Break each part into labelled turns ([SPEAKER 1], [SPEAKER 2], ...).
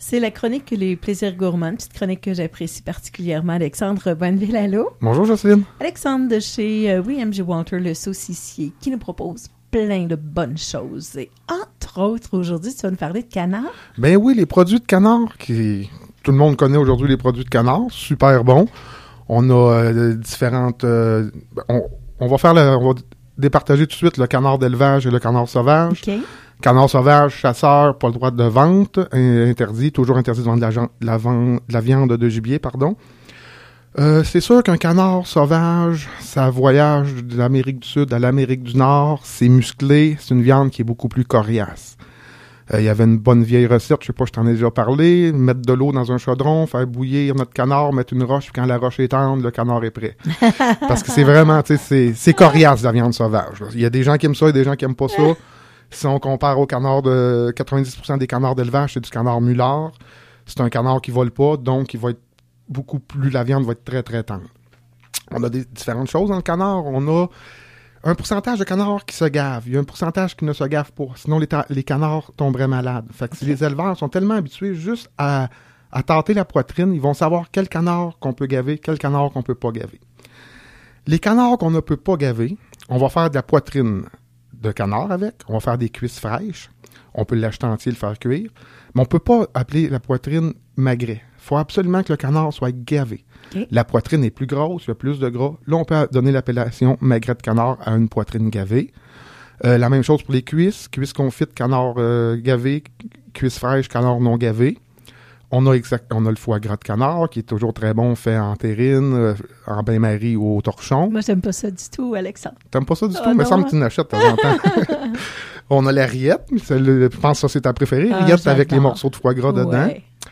[SPEAKER 1] C'est la chronique Les Plaisirs Gourmands, une petite chronique que j'apprécie particulièrement. Alexandre Bonneville, allô?
[SPEAKER 2] Bonjour Jocelyne.
[SPEAKER 1] Alexandre de chez William J. Walter, le saucissier, qui nous propose plein de bonnes choses. Et entre autres, aujourd'hui, tu vas nous parler de canard.
[SPEAKER 2] Ben oui, les produits de canard, tout le monde connaît aujourd'hui les produits de canard, super bons. On a différentes... on va départager tout de suite le canard d'élevage et le canard sauvage.
[SPEAKER 1] OK.
[SPEAKER 2] Canard sauvage, chasseur, pas le droit de vente, interdit, toujours interdit de vendre de la viande de gibier, pardon. C'est sûr qu'un canard sauvage, ça voyage de l'Amérique du Sud à l'Amérique du Nord, c'est musclé, c'est une viande qui est beaucoup plus coriace. Il y avait une bonne vieille recette, je sais pas, je t'en ai déjà parlé, mettre de l'eau dans un chaudron, faire bouillir notre canard, mettre une roche, puis quand la roche est tendre, le canard est prêt. Parce que c'est vraiment, tu sais, c'est coriace la viande sauvage. Là. Il y a des gens qui aiment ça et des gens qui aiment pas ça. Si on compare au canard 90% des canards d'élevage, c'est du canard mulard. C'est un canard qui vole pas, donc il va être beaucoup plus, la viande va être très, très tendre. On a des différentes choses dans le canard. On a un pourcentage de canards qui se gavent. Il y a un pourcentage qui ne se gave pas. Sinon, les canards tomberaient malades. Fait que si les éleveurs sont tellement habitués juste à tâter la poitrine, ils vont savoir quel canard qu'on peut gaver, quel canard qu'on peut pas gaver. Les canards qu'on ne peut pas gaver, on va faire de la poitrine de canard avec. On va faire des cuisses fraîches. On peut l'acheter entier, le faire cuire. Mais on peut pas appeler la poitrine magret. Il faut absolument que le canard soit gavé. Okay. La poitrine est plus grosse, il y a plus de gras. Là, on peut donner l'appellation magret de canard à une poitrine gavée. La même chose pour les cuisses. Cuisses confites, canard gavé. Cuisses fraîches, canard non gavé. On a le foie gras de canard, qui est toujours très bon, fait en terrine, en bain-marie ou au torchon.
[SPEAKER 1] Moi, j'aime pas ça du tout, Alexandre.
[SPEAKER 2] T'aimes pas ça du tout? Il me semble que tu n'achètes de temps en temps. On a la rillette. Je pense que ça, c'est ta préférée. Rillette avec les morceaux de foie gras dedans.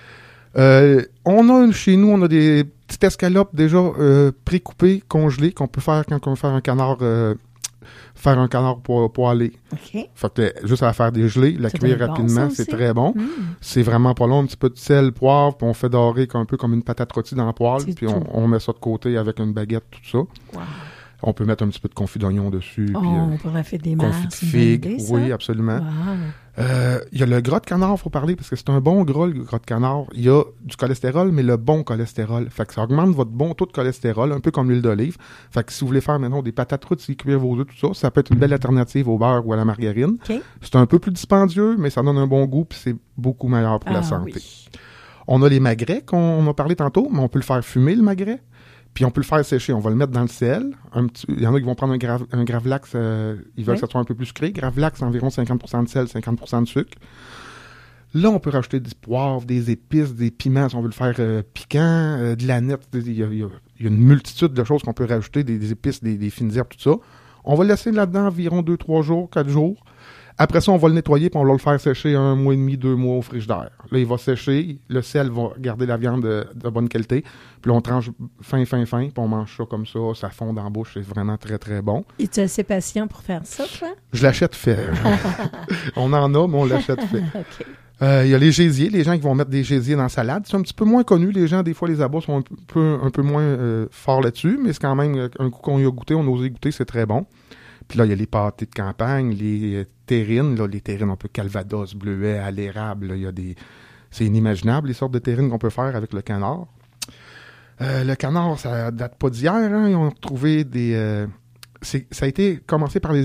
[SPEAKER 2] Chez nous, on a des petites escalopes déjà pré-coupées, congelées, qu'on peut faire quand on veut faire un canard... faire un canard poêlé.
[SPEAKER 1] OK.
[SPEAKER 2] Fait que juste à faire dégeler, la cuire rapidement, bon, c'est très bon. C'est vraiment pas long, un petit peu de sel, poivre, puis on fait dorer un peu comme une patate rôtie dans la poêle, puis on met ça de côté avec une baguette, tout ça. Wow. On peut mettre un petit peu de confit d'oignon dessus.
[SPEAKER 1] On pourrait faire des masses.
[SPEAKER 2] Confit de figue, oui, absolument. Wow. Il y a le gras de canard, il faut parler, parce que c'est un bon gras, le gras de canard. Il y a du cholestérol, mais le bon cholestérol. Fait que ça augmente votre bon taux de cholestérol, un peu comme l'huile d'olive. Fait que si vous voulez faire maintenant des patates rôties, cuire vos œufs, tout ça, ça peut être une belle alternative au beurre ou à la margarine.
[SPEAKER 1] Okay.
[SPEAKER 2] C'est un peu plus dispendieux, mais ça donne un bon goût, puis c'est beaucoup meilleur pour la santé. Oui. On a les magrets qu'on a parlé tantôt, mais on peut le faire fumer, le magret. Puis on peut le faire sécher. On va le mettre dans le sel. Il y en a qui vont prendre un Gravlax. Ils veulent que ça soit un peu plus sucré. Gravlax, environ 50% de sel, 50% de sucre. Là, on peut rajouter du poivre, des épices, des piments si on veut le faire piquant, de l'aneth. Il y a une multitude de choses qu'on peut rajouter, des épices, des fines herbes, tout ça. On va le laisser là-dedans environ 2-3 jours, 4 jours. Après ça, on va le nettoyer puis on va le faire sécher 1 mois et demi, 2 mois au frigidaire. Là, il va sécher. Le sel va garder la viande de bonne qualité. Puis là, on tranche fin, puis on mange ça comme ça fond dans la bouche. C'est vraiment très, très bon.
[SPEAKER 1] Et tu es assez patient pour faire ça, toi?
[SPEAKER 2] Je l'achète fait. On en a, mais on l'achète fait. Okay. Il y a les gésiers, les gens qui vont mettre des gésiers dans la salade. C'est un petit peu moins connu. Les gens, des fois, les abats sont un peu moins forts là-dessus. Mais c'est quand même, un coup qu'on y a goûté, on a osé goûter, c'est très bon. Puis là, il y a les pâtés de campagne, les terrines. Là, les terrines un peu calvados, bleuet, à l'érable. Là, il y a c'est inimaginable, les sortes de terrines qu'on peut faire avec le canard. Le canard, ça date pas d'hier. Hein. Ils ont trouvé des... ça a été commencé par les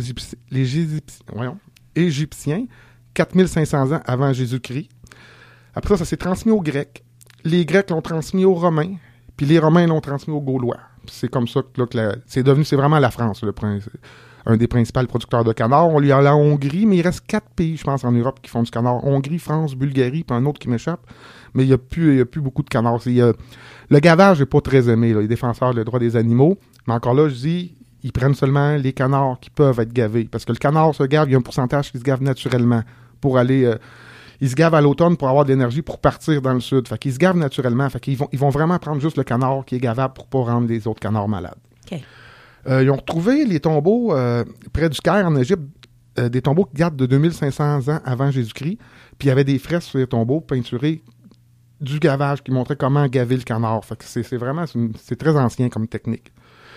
[SPEAKER 2] Égyptiens, 4500 ans avant Jésus-Christ. Après ça s'est transmis aux Grecs. Les Grecs l'ont transmis aux Romains. Puis les Romains l'ont transmis aux Gaulois. Puis c'est comme ça que c'est vraiment la France, un des principaux producteurs de canard. On lui a la Hongrie, mais il reste 4 pays, je pense, en Europe qui font du canard. Hongrie, France, Bulgarie, puis un autre qui m'échappe. Mais il y a plus beaucoup de canards. Le gavage n'est pas très aimé. Là. Les défenseurs des droits des animaux. Mais encore là, je dis, ils prennent seulement les canards qui peuvent être gavés. Parce que le canard se gave, il y a un pourcentage qui se gave naturellement pour aller... ils se gavent à l'automne pour avoir de l'énergie pour partir dans le sud. Fait qu'ils se gavent naturellement. Fait qu'ils vont vraiment prendre juste le canard qui est gavable pour pas rendre les autres canards malades.
[SPEAKER 1] OK.
[SPEAKER 2] Ils ont retrouvé les tombeaux près du Caire en Égypte, des tombeaux qui datent de 2500 ans avant Jésus-Christ. Puis il y avait des fresques sur les tombeaux peinturés du gavage qui montraient comment gaver le canard. Fait que c'est très ancien comme technique.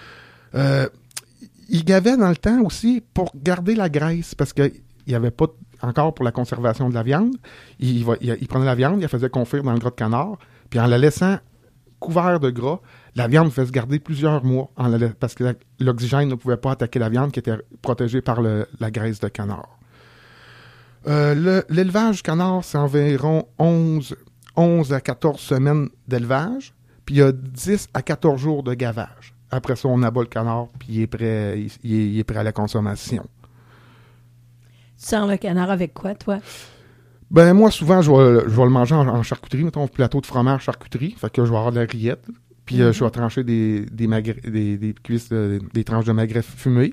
[SPEAKER 2] Ils gavaient dans le temps aussi pour garder la graisse parce que il n'y avait pas encore pour la conservation de la viande. Il prenait la viande, il la faisait confire dans le gras de canard, puis en la laissant couvert de gras, la viande fait se garder plusieurs mois parce que l'oxygène ne pouvait pas attaquer la viande qui était protégée par la graisse de canard. L'élevage du canard, c'est environ 11 à 14 semaines d'élevage, puis il y a 10 à 14 jours de gavage. Après ça, on abat le canard, puis il est prêt à la consommation.
[SPEAKER 1] Tu sors le canard avec quoi, toi?
[SPEAKER 2] Ben moi, souvent, je vais le manger en charcuterie, mettons, un plateau de fromage charcuterie, fait que je vais avoir de la rillette, puis je vais trancher des cuisses, des tranches de magret fumé.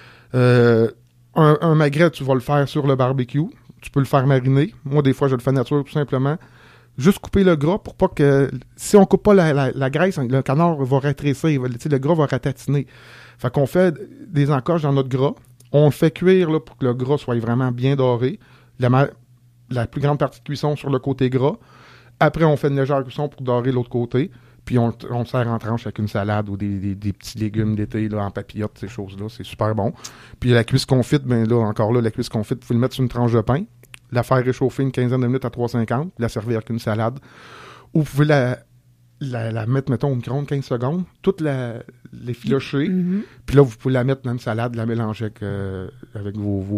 [SPEAKER 2] Un magret, tu vas le faire sur le barbecue, tu peux le faire mariner. Moi, des fois, je le fais nature, tout simplement. Juste couper le gras pour pas que... Si on coupe pas la graisse, le canard va rétrécir, le gras va ratatiner. Fait qu'on fait des encoches dans notre gras, on le fait cuire là, pour que le gras soit vraiment bien doré. La plus grande partie de cuisson sur le côté gras. Après, on fait une légère cuisson pour dorer l'autre côté. Puis on le sert en tranche avec une salade ou des petits légumes d'été là, en papillote, ces choses-là. C'est super bon. Puis la cuisse confite, ben là, encore là, la cuisse confite, vous pouvez le mettre sur une tranche de pain, la faire réchauffer une quinzaine de minutes à 350, la servir avec une salade. Ou vous pouvez la mettre, mettons, au micro-ondes 15 secondes, toutes l'effilocher. Puis là, vous pouvez la mettre dans une salade, la mélanger avec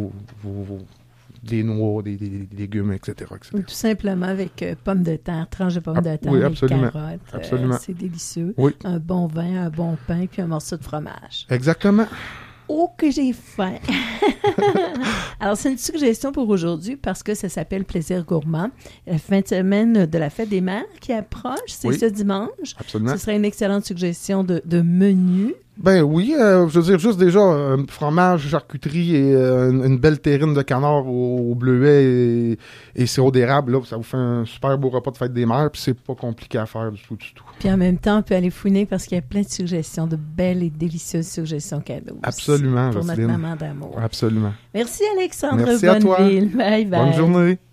[SPEAKER 2] des noix, des légumes, etc.
[SPEAKER 1] Ou tout simplement avec pommes de terre, tranches de pommes de terre,
[SPEAKER 2] oui,
[SPEAKER 1] des
[SPEAKER 2] absolument.
[SPEAKER 1] carottes.
[SPEAKER 2] Absolument.
[SPEAKER 1] C'est délicieux.
[SPEAKER 2] Oui.
[SPEAKER 1] Un bon vin, un bon pain, puis un morceau de fromage.
[SPEAKER 2] Exactement.
[SPEAKER 1] Oh, que j'ai faim! Alors, c'est une suggestion pour aujourd'hui parce que ça s'appelle Plaisir gourmand. La fin de semaine de la fête des mères qui approche, c'est ce dimanche.
[SPEAKER 2] Absolument.
[SPEAKER 1] Ce serait une excellente suggestion de menu.
[SPEAKER 2] Ben oui, je veux dire, juste déjà, un fromage, charcuterie et une belle terrine de canard au bleuet et sirop d'érable, là, ça vous fait un super beau repas de fête des mères, puis c'est pas compliqué à faire du tout.
[SPEAKER 1] Puis en même temps, on peut aller fouiner parce qu'il y a plein de suggestions, de belles et délicieuses suggestions cadeaux.
[SPEAKER 2] Absolument,
[SPEAKER 1] pour
[SPEAKER 2] Jocelyne.
[SPEAKER 1] notre maman d'amour.
[SPEAKER 2] Absolument.
[SPEAKER 1] Merci Alexandre
[SPEAKER 2] Merci à toi.
[SPEAKER 1] Bonneville. Bye bye.
[SPEAKER 2] Bonne journée.